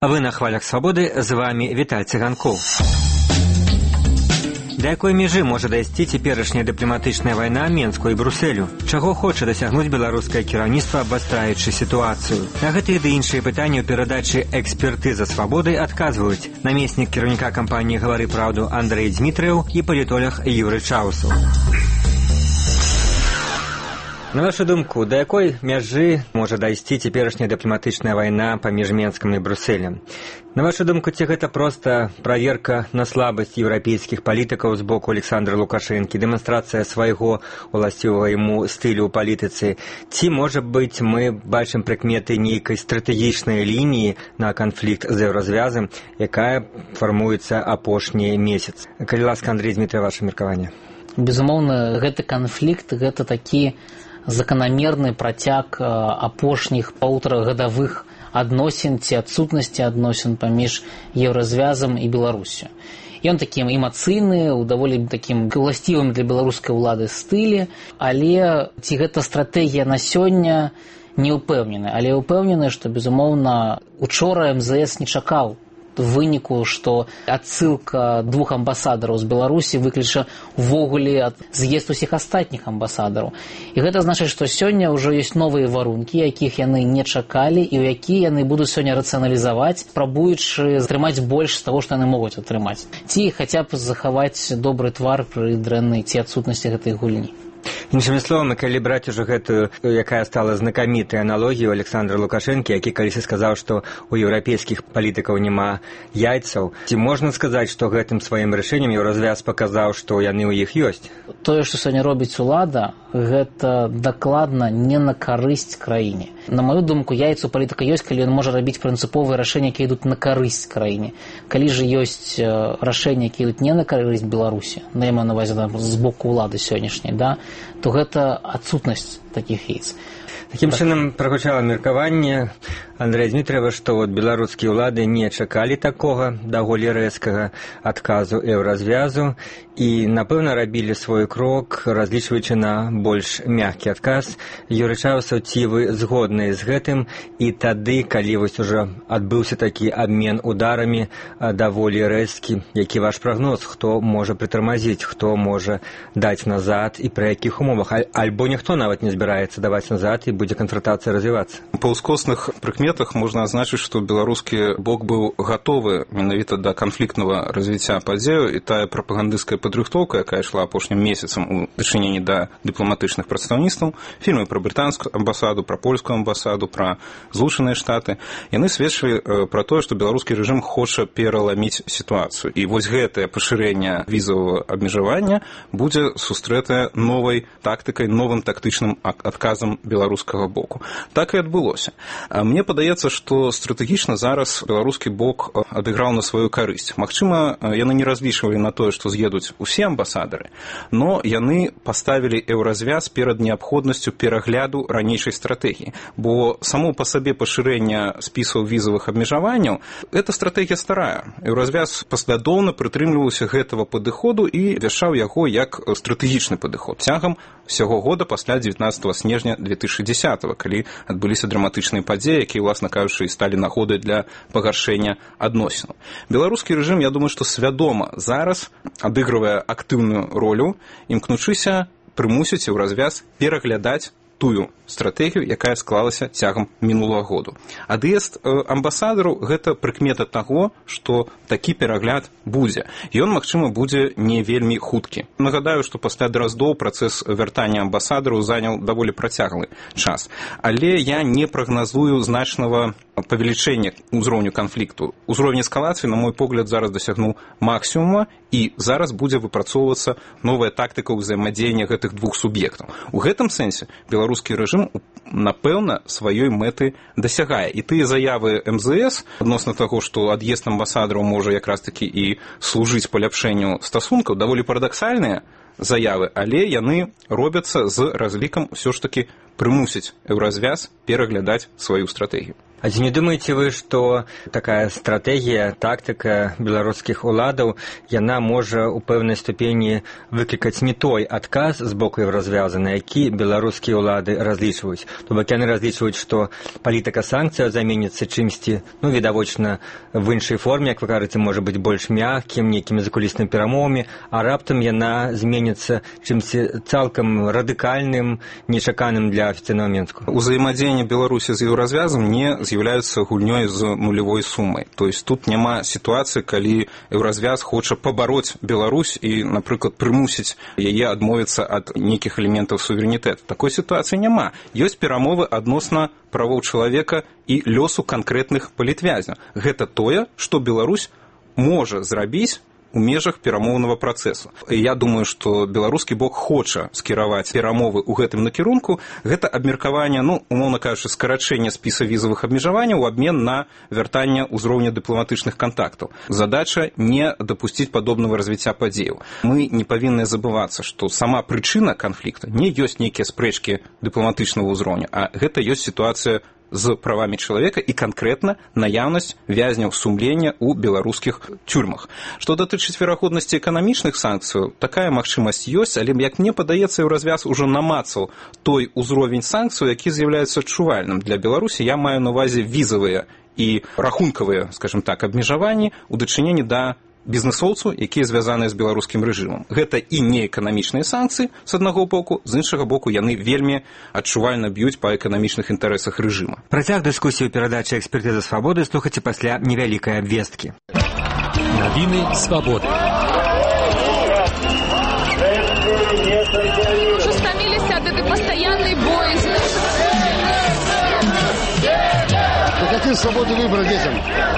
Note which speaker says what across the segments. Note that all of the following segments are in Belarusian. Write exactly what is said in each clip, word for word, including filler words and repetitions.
Speaker 1: А вы на хвалях свабоды, з вами Віталь Цыганкоў. Да якой межы можа дайсці цяперашняя дыпламатычная вайна Менску і Брусэлю? Чаго хоча дасягнуць беларускае кіраўніцтва, абвастраючы сітуацыю? На гэтыя ды іншыя пытанні ў перадачы «Экспертыза свабоды» адказваюць намеснік кіраўніка кампаніі «Гавары праўду» Андрэй Дзмітрыеў і палітолог Юрый Чаусаў. На вашу думку, да якой мяжы можа дайсці цяперашняя дыпламатычная вайна паміж Менскам і Брусэлем? На вашу думку, ці гэта проста праверка на слабасць еўрапейскіх палітыкаў з боку Александра Лукашэнкі, дэманстрацыя свайго уласцівага яму стылю ў палітыцы? Ці, можа быць, мы бачым прыкметы нейкай стратэгічнай лініі на канфлікт з еўразвязам, якая фармуецца апошні месяц? Калі ласка, Андрэй Дзмітрыеў, ваше меркаванне.
Speaker 2: Безумоўна, гэты канфлікт, гэта такі заканамерны працяг апошніх паўтарагадавых адносін ці адсутнасці адносін паміж еўразвязам і Беларусю. Ён такім эмацыйны, у даволі такім уласцівым для беларускай улады стылі, але ці гэта стратэгія на сёння, не ўпэўнены. Але ўпэўнены, што, безумоўна, учора эм зэ эс не чакаў выніку, што адсылка двух амбасадараў з Беларусі выключа ўвогуле з'езд усіх астатніх амбасадараў. І гэта значыць, што сёння ўжо ёсць новыя варункі, якіх яны не чакалі і ў якія яны будуць сёння рацыяналізаваць, спрабуючы атрымаць больш з таго, што яны могуць атрымаць. Ці хаця б захаваць добры твар пры дрэннай ці адсутнасці гэтай гульні.
Speaker 1: Іншымі словамі, калі браць ужо гэтую, якая стала знакамітай аналогію Александра Лукашэнкі, які калісьці сказаў, што у еўрапейскіх палітыкаў няма яйцаў, ці можна сказаць, што гэтым сваім рашэннем еўразвяз паказаў, што яны ў іх ёсць?
Speaker 2: Тое, што сёння робіць улада, гэта дакладна не на карысць краіне. На маю думку, яйцы у палітыка ёсць, калі ён можа рабіць прынцыповыя рашэнні, якія ідуць на карысць краіне. Калі ж ёсць рашэнні, якія ідуць не на карысць Беларусі, на я маю на ўвазе з боку улады сённяшняй, да, то гэта адсутнасць такіх яйц.
Speaker 1: Такім чынам прагучала меркаванне Андрэя Дзмітрыева, што от беларускія ўлады не чакалі такога даволі рэзкага адказу еўразвязу і, напэўна, рабілі свой крок, разлічваючы на больш мяккі адказ. Юрый Чаусаў, ці вы згодныя з гэтым? І тады, калі вось ужо адбыўся такі абмен ударамі даволі рэзкі, які ваш прагноз? Хто можа прытармазіць, хто можа даць назад і пры якіх умовах? Альбо ніхто нават не збіраецца даваць назад і будзе канфронтацыя развівацца?
Speaker 3: Па ўскосных прыкметах можна азначыць, што беларускі бок быў гатовы менавіта да канфліктнага развіцця падзею, і тая прапагандысцкая падрыхтоўка, якая ішла апошнім месяцам у дачыненні да дыпламатычных прадстаўніцтваў, фільмы пра брытанскую амбасаду, пра польскую амбасаду, пра Злучаныя Штаты, яны сведчылі пра тое, што беларускі рэжым хоча пераламіць сітуацыю. І вось гэтае пашырэнне візавага абмежавання будзе сустрэтае новай тактыкай, новым тактычным адказам беларускага боку. Так і адбылося. Мне падаецца, што стратэгічна зараз беларускі бок адыграў на сваю карысць. Магчыма, яны не разлічвалі на тое, што з'едуць усе амбасадары, но яны паставілі еўразвяз перад неабходнасцю перагляду ранейшай стратэгіі. Бо само па сабе пашырэнне спісаў візавых абмежаванняў – гэта стратэгія старая. Еўразвяз паслядоўна прытрымліваўся гэтага падыходу і вяшчаў яго як стратэгічны падыход цягам усяго года пасля дзевятнаццатага снежня две тысячы дзесятага, калі адбыліся драматычныя падзеі, якія, уласна кажучы, сталі нагодай для пагаршэння адносінаў. Беларускі рэжым, я думаю, што свядома зараз адыгрывае актыўную ролю, імкнучыся прымусіць еўразвяз пераглядаць тую стратэгію, якая склалася цягам мінулага году. Ад'езд амбасадару – гэта прыкмета таго, што такі перагляд будзе. Ён, магчыма, будзе не вельмі хуткі. Нагадаю, што пасля драздоў працэс вяртання амбасадару заняў даволі працяглы час. Але я не прагназую значнага павелічэння ўзроўню канфлікту. Узровень эскалацыі, на мой погляд, зараз дасягнуў максімума, і зараз будзе выпрацоўвацца новая тактыка ўзаемадзеяння гэтых двух суб'ектаў. У гэтым сэнсе беларускі рэжым, напэўна, сваёй мэты дасягае. І тыя заявы эм зэ эс адносна таго, што ад'езд амбасадараў можа якраз-такі і служыць паляпшэнню стасункаў, даволі парадаксальныя заявы, але яны робяцца з разлікам усё ж такі прымусіць еўразвяз пераглядаць сваю стратэгію.
Speaker 1: А ці не думаеце вы, што такая стратэгія, тактыка беларускіх уладаў, яна можа ў пэўнай ступені выклікаць не той адказ з боку еўразвяза, на які беларускія ўлады разлічваюць? То бок яны разлічваюць, што палітыка санкцыяў заменіцца чымсьці, ну, відавочна, в іншай форме, як вы кажаце, можа быць больш мяккім, нейкімі закуліснымі перамовамі, а раптам яна зменіцца чымсьці цалкам радыкальным, нечаканым для афіцыйнага Мінску.
Speaker 3: Узаемадзеянне Беларусі з еўразвязам не з'яўляецца гульнёй з нулевой сумай. То есть тут няма сітуацыі, калі еўразвяз хоча пабароць Беларусь і, напрыклад, прымусіць яе адмовіцца ад нейкіх элементаў суверэнітэту. Такой сітуацыі няма. Ёсць перамовы адносна правоў чалавека і лёсу канкрэтных палітвязняў. Гэта тое, што Беларусь можа зрабіць у межах перамоўнага працэсу. Я думаю, што беларускі бок хоча скіраваць перамовы ў гэтым накірунку. Гэта абмеркаванне, ну, умоўна кажучы, скарачэння спіса візавых абмежаванняў у абмен на вяртанне ўзроўня дыпламатычных кантактаў. Задача не дапусціць падобнага развіцця падзеяў. Мы не павінны забывацца, што сама прычына канфлікту не ёсць нейкія спрэчкі дыпламатычнага ўзроўня, а гэта ёсць сітуацыя з правамі чалавека і канкрэтна наяўнасць вязняў сумлення ў беларускіх тюрмах. Што датычыць верагоднасці эканамічных санкцыяў, такая магчымасць ёсць, але, як мне падаецца, еўразвяз ужо намацаў той узровень санкцыяў, які з'яўляецца адчувальным для Беларусі. Я маю на ўвазе візавыя і рахункавыя, скажем так, абмежаванні ў дачыненні да бізнесоўцаў, якія звязаныя з беларускім рэжымам. Гэта і не эканамічныя санкцыі, з аднаго боку, з іншага боку, яны вельмі адчувальна б'юць па эканамічных інтарэсах рэжыма.
Speaker 1: Працяг дыскусіі ў перадачы «Экспертыза свабоды» слухайце пасля невялікай абвесткі.
Speaker 4: Навіны свабоды.
Speaker 5: Уже стаміліся ад этой пастаяннай боязни.
Speaker 6: Какие свободы выбора детям?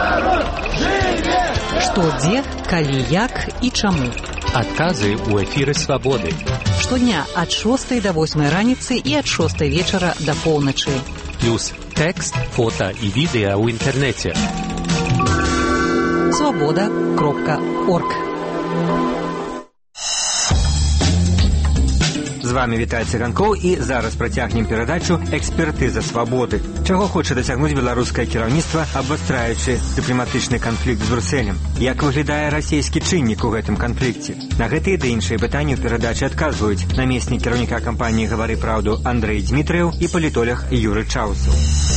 Speaker 7: Што, дзе, калі, як і чаму.
Speaker 4: Адказы ў эфіры свабоды.
Speaker 7: Штодня ад шостай да восьмай раніцы і ад шостай вечара да поўначы.
Speaker 4: Плюс тэкст, фота і відэа ў інтэрнэце.
Speaker 7: свабода кропка орг.
Speaker 1: З вами Віталь Циганкоў і зараз працягнем перадачу «Экспертыза свабоды». Чаго хоча дасягнуць беларускае кіраўніцтва, абвастраючы дыпламатычны канфлікт з Брюсселем? Як выглядае расійскі чыннік у гэтым канфлікце? На гэтыя ды іншыя пытанні ў перадачы адказваюць намеснік кіраўніка кампаніі «Гавары праўду» Андрэй Дзмітрыеў і палітолог Юры Чаўсаў.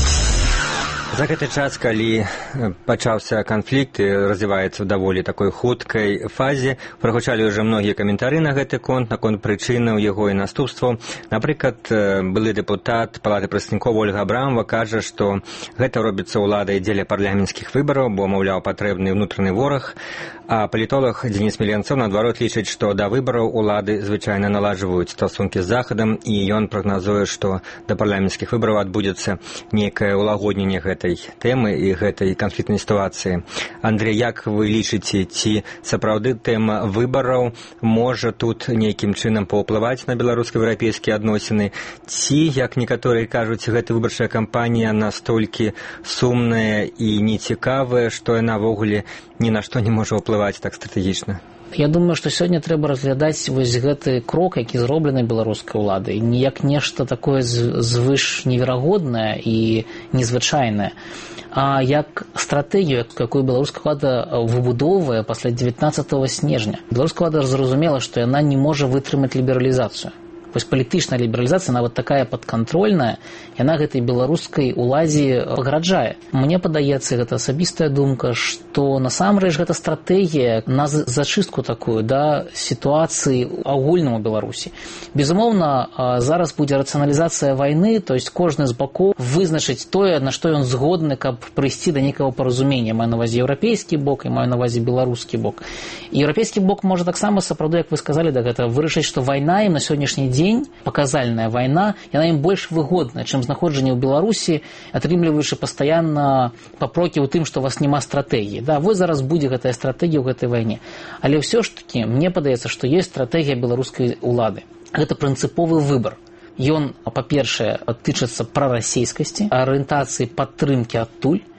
Speaker 1: За гэты час, калі пачаўся канфлікт і развіваецца ў даволі такой хуткай фазе, прагучалі ўжо многія каментары на гэты конт, наконт прычынаў яго і наступстваў. Напрыклад, былы дэпутат Палаты прадстаўнікоў Ольга Абрамова кажа, што гэта робіцца ўладай дзеля парламенцкіх выбараў, бо, маўляў, патрэбны ўнутраны вораг, а палітолог Дзеніс Меленцоў, наадварот, лічыць, што да выбараў улады звычайна наладжваюць стасункі з Захадам, і ён прагназуе, што да парламенцкіх выбараў адбудзецца нейкае ўлагодненне гэтай тэмы і гэтай канфліктнай сітуацыі. Андрэй, як вы лічыце, ці сапраўды тэма выбараў можа тут нейкім чынам паўплываць на беларуска-еўрапейскія адносіны, ці, як некаторыя кажуць, гэта выбарчая кампанія настолькі сумная і нецікавая, што яна ввогуле ні на што не можа ўплываць так стратэгічна?
Speaker 2: Я думаю, што сёння трэба разглядаць вось гэты крок, які зроблены беларускай уладай, не як нешта такое звыш неверагоднае і незвычайнае, а як стратэгію, якую беларуская ўлада выбудоўвае пасля дзевятнаццатага снежня. Беларуская ўлада зразумела, што яна не можа вытрымаць лібералізацыю. Вось палітычная лібералізацыя, нават такая падкантрольная, яна гэтай беларускай уладзе пагражае. Мне падаецца, гэта асабістая думка, што насамрэч гэта стратэгія на зачыстку такую, да, сітуацыі агульнаму Беларусі. Безумоўна, зараз будзе рацыяналізацыя вайны, то есть кожны з бакоў вызначыць тое, на што ён згодны, каб прыйсці да нейкага паразумення. Маю на ўвазе еўрапейскі бок і маю на ўвазе беларускі бок. І еўрапейскі бок можа таксама, сапраўды, як вы сказалі, да гэта вырашыць, што вайна ім на сённяшні дзень, паказальная вайна, яна ім больш выгодная, чым знаходжанне ў Беларусі, атрымліваючы пастаянна папрокі ў тым, што у вас няма стратэгіі. Да, вось зараз будзе гэтая стратэгія ў гэтай вайне. Але ўсё ж такі, мне падаецца, што ёсць стратэгія беларускай улады. Гэта прынцыповы выбар. Ён, па-першае, тычыцца прарасійскасці, арыентацыі падтрымкі адтуль,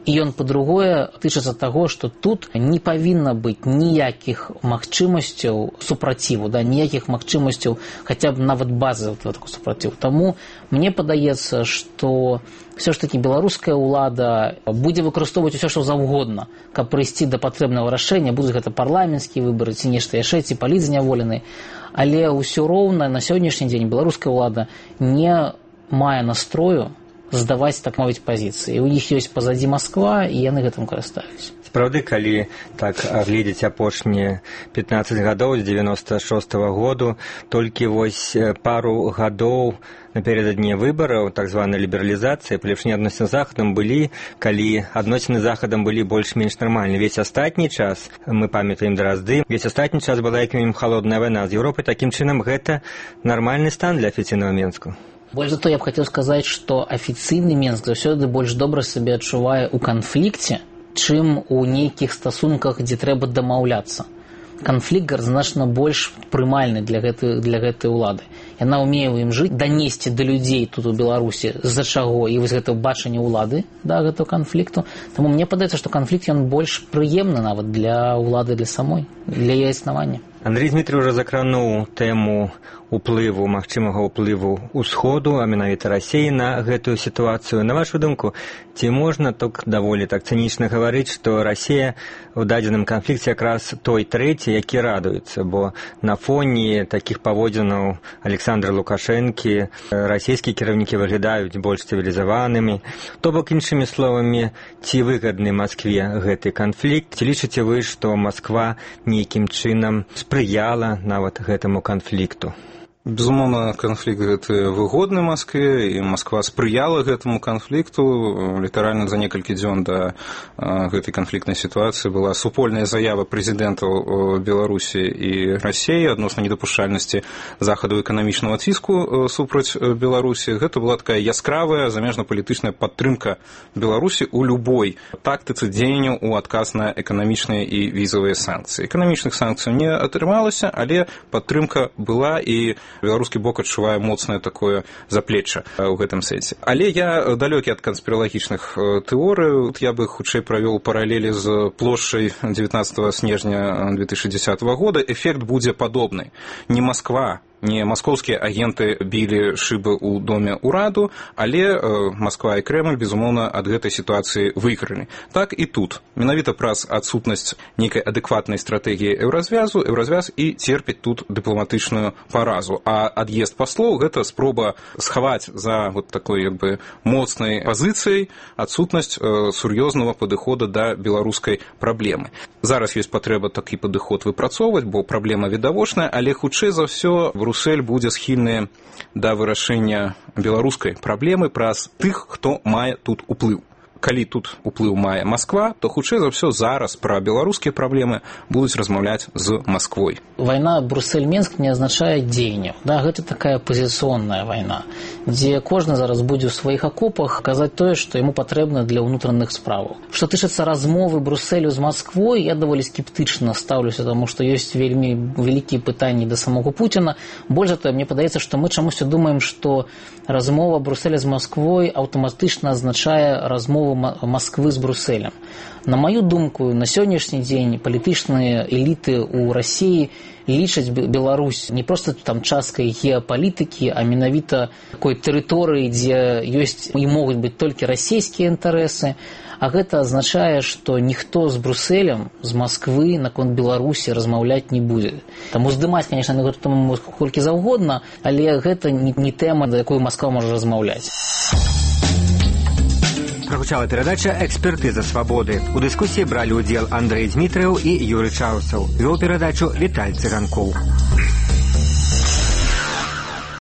Speaker 2: і ён, па-другое, тычыцца таго, што тут не павінна быць ніякіх магчымасцяў супраціву, да, ніякіх магчымасцяў хаця б нават базавых супраціву. Таму мне падаецца, што все ж таки беларуская ўлада будзе выкарыстоўваць усё, што заўгодна, каб прыйсці да патрэбнага рашэння, будуць гэта парламенцкія выбары, ці нешта яшчэ, ці палітзняволены. Але ўсё роўна на сённяшні дзень беларуская ўлада не мае настрою здаваць, так мовіць, пазіцыі. У іх ёсць пазадзі Масква, і яны гэтым карыстаюць.
Speaker 1: Сапраўды, калі так агледзець апошнія пятнаццаць гадоў з девяносто шостого году, толькі вось пару гадоў напередадні выбараў, так званая лібералізацыя, палепшэнне адносін з Захадам былі, калі адносіны з Захадам былі больш-менш нармальны. Весь астатні час, мы памятаем дразды, весь астатні час была як мінімум халодная вайна з Еўропай. Такім чынам, гэта нармальны стан для афіцыйнага Менску.
Speaker 2: Больш за то, я б хацеў сказаць, што афіцыйны Менск заўсёды больш добра сябе адчувае ў канфлікце, чым у нейкіх стасунках, дзе трэба дамаўляцца. Канфлікт значна больш прымальны для гэтай, для гэтай улады. Яна ўмее ў ім жыць, данесці да людзей тут у Беларусі, з-за чаго, і вось гэта бачанне ўлады да гэтага канфлікту. Таму мне падаецца, што канфлікт ён больш прыемны нават для ўлады, для самой, для яе існавання.
Speaker 1: Андрей Дмитрий уже закрануў тэму уплыву, магчымага ўплыву ўсходу, а менавіта Расіі на гэтую сітуацыю. На вашу думку, ці можна так даволі так цынічна гаварыць, што Расія ў дадзеным канфлікце якраз той трэці, які радуецца, бо на фоне такіх паводзінаў Александра Лукашэнкі расійскія кіраўнікі выглядаюць больш цывілізаванымі. То бок, іншымі словамі, ці выгадны Маскве гэты канфлікт? Ці лічыце вы, што Масква нейкім чынам спрыяла нават гэтаму канфлікту?
Speaker 3: Безумоўна, канфлікт гэты выгодны Маскве, і Масква спрыяла гэтаму канфлікту. Літаральна за некалькі дзён да гэтай канфліктнай сітуацыі была супольная заява прэзідэнтаў Беларусі і Расіі адносна недапушчальнасці захаду эканамічнага ціску супраць Беларусі. Гэта была такая яскравая замежна-палітычная падтрымка Беларусі ў любой тактыцы дзеянняў у адказ на эканамічныя і візавыя санкцыі. Эканамічных санкцый не атрымалася, але падтрымка была, і беларускі бок адчувае моцнае такое заплечча ў гэтым сэнсе. Але я далёкі ад канспіралагічных тэорый. Я бы хутчэй правёў паралелі з плошчай дзевятнаццатого снежня две тысячи десятого года. Эфект будзе падобны. Не Масква, не маскоўскія агенты білі шыбы ў доме ўраду, але э, Масква і Крэмль, безумоўна, ад гэтай сітуацыі выйгралі. Так і тут. Менавіта праз адсутнасць нейкай адэкватнай стратэгіі еўразвязу, еўразвяз і церпіць тут дыпламатычную паразу. А ад'езд паслоў – гэта спроба схаваць за вот такой як бы моцнай пазіцыяй адсутнасць э, сур'ёзнага падыхода да беларускай праблемы. Зараз ёсць патрэба такі падыход выпрацоўваць, бо праблема відавочная, але хутчэй за ўсё Брюссель будзе схільны да вырашэння беларускай праблемы праз тых, хто мае тут уплыў. Калі тут уплыў мае Масква, то хутчэй за ўсё зараз пра беларускія праблемы будуць размаўляць з Масквой.
Speaker 2: Вайна Брюссель-Менск не азначае дзеянняў. Да, гэта такая пазіцыйная вайна, дзе кожны зараз будзе ў сваіх акопах казаць тое, што яму патрэбна для ўнутраных справаў. Што тычыцца размовы Брюсселю з Масквой, я даволі скептычна стаўлюся, таму што ёсць вельмі вялікія пытанні да самого Пуціна. Больш за тое, мне падаецца, што мы чамусьці думаем, што размова Брюсселя з Масквой аўтаматычна азначае размову Масквы з Брюсселем. На маю думку, на сённяшні дзень палітычныя эліты ў Расіі лічаць Беларусь не проста там часткай геапалітыкі, а менавіта такой тэрыторыі, дзе ёсць і могуць быць толькі расійскія інтарэсы. А гэта азначае, што ніхто з Брюсселем, з Масквы наконт Беларусі размаўляць не будзе. Таму здымаць, конечно, на гэту тэму колькі заўгодна, але гэта не, не тэма, да якой Масква можа размаўляць.
Speaker 1: Прагучала перадача «Экспертыза свабоды». У дыскусіі бралі ўдзел Андрэй Дмітрыў і Юрый Чаўсаў. Вёў перадачу Віталь Цыганкоў.